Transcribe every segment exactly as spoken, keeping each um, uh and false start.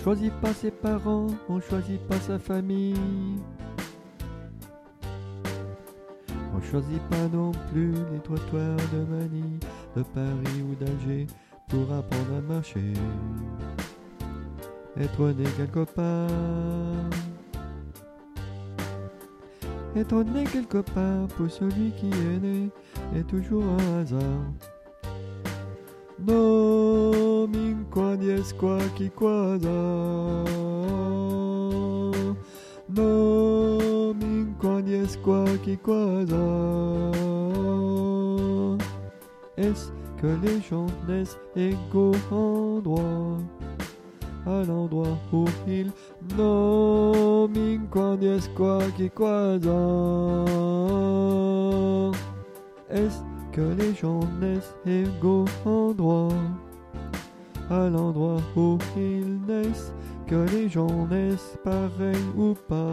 choisit pas ses parents, on choisit pas sa famille. On choisit pas non plus les trottoirs de Manille, de Paris ou d'Alger pour apprendre à marcher. Être né quelque part, être né quelque part pour celui qui est né est toujours un hasard. No m'inquiète quoi qui quasa. No m'inquiète quoi qui quasa. Est-ce que les gens naissent égaux en droit à l'endroit où ils no m'inquiète quoi qui quasa. Est-ce que les gens naissent égaux en droit à l'endroit où ils naissent, que les gens naissent pareils ou pas.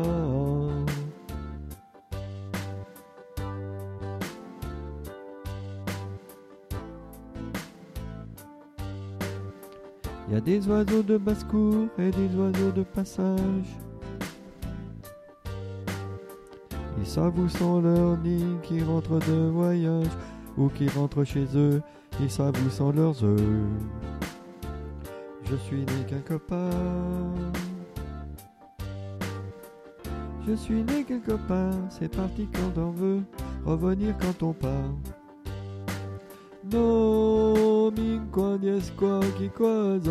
Il y a des oiseaux de basse-cour et des oiseaux de passage. Ils savent où sont leurs nids qui rentrent de voyage ou qui rentrent chez eux. Ils savent où sont leurs œufs. Je suis né quelque part. Je suis né quelque part. C'est parti quand on veut, revenir quand on part. No m'inquiète quoi qui quasa.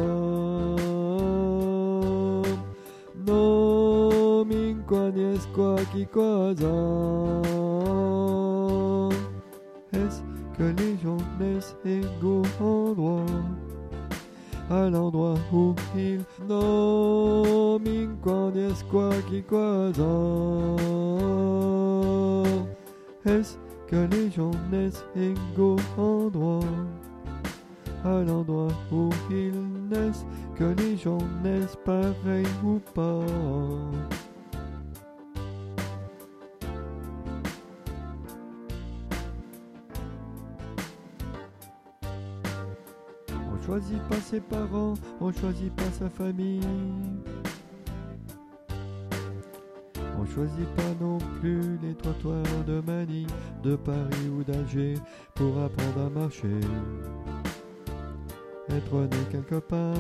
No m'inquiète quoi qui quasa. Est-ce que les gens naissent égaux en droit à l'endroit où ils no m'inquiète quoi qui quasa. Est-ce que les gens naissent égaux en droit à l'endroit où ils naissent, que les gens naissent pareils ou pas. On choisit pas ses parents, on choisit pas sa famille. On choisit pas non plus les trottoirs de Manille, de Paris ou d'Alger pour apprendre à marcher. Être né quelque part.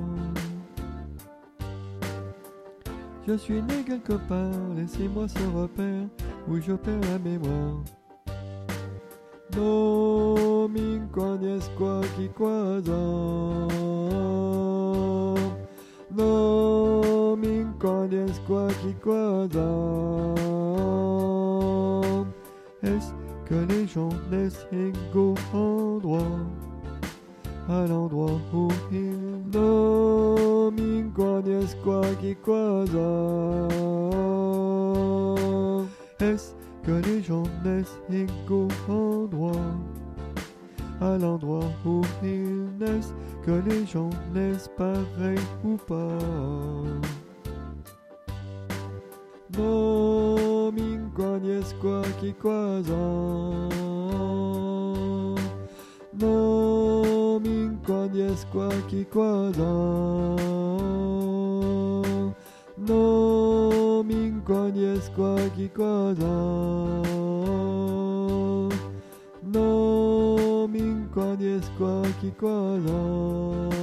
Je suis né quelque part, laissez-moi ce repère où je perds la mémoire. No m'inquiète quoi qui quasa. No m'inquiète quoi qui quasa. Est-ce que les gens naissent égaux en droit à l'endroit où ils no m'inquiète quoi qui quasa. Est-ce que les gens naissent égaux en droit à l'endroit où ils naissent, que les gens naissent pareils ou pas. No m'inquiète quoi qui quasa. No m'inquiète quoi qui quasa. No m'inquiète quoi qui quasa. No m'inquiète quoi qui quasa.